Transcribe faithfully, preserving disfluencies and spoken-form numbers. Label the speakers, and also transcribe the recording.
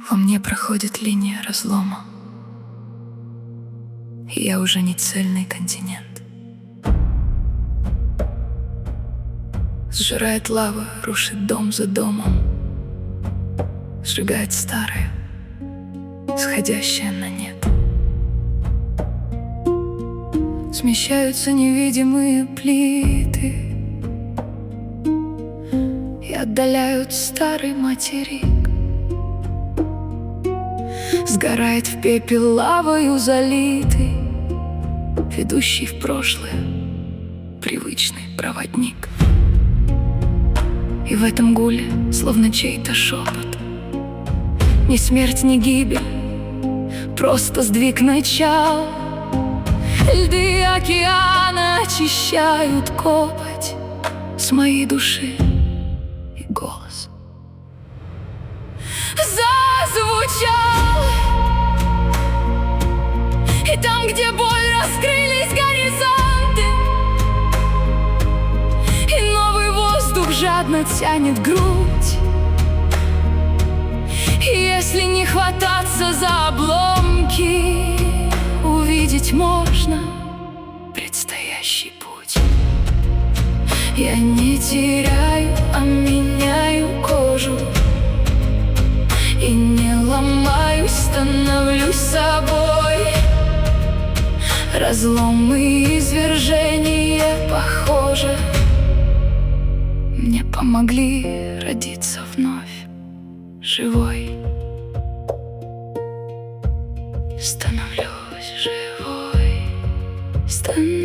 Speaker 1: Во мне проходит линия разлома, и я уже не цельный континент. Сжирает лава, рушит дом за домом, сжигает старое, сходящее на нет. Смещаются невидимые плиты и отдаляют старый материк. Сгорает в пепел лавою залитый, ведущий в прошлое привычный проводник. И в этом гуле, словно чей-то шепот, ни смерть, ни гибель, просто сдвиг начал. Льды океана очищают копоть с моей души, и голос зазвучал. И там, где боль, раскрылись горизонты, и новый воздух жадно тянет грудь. И если не хвататься за обломки, увидеть можно предстоящий путь. Я не теряю, а меняю кожу, и не ломаюсь, становлюсь собой. Разлом и извержение, похоже, мне помогли родиться вновь живой. Становлюсь живой, становлюсь.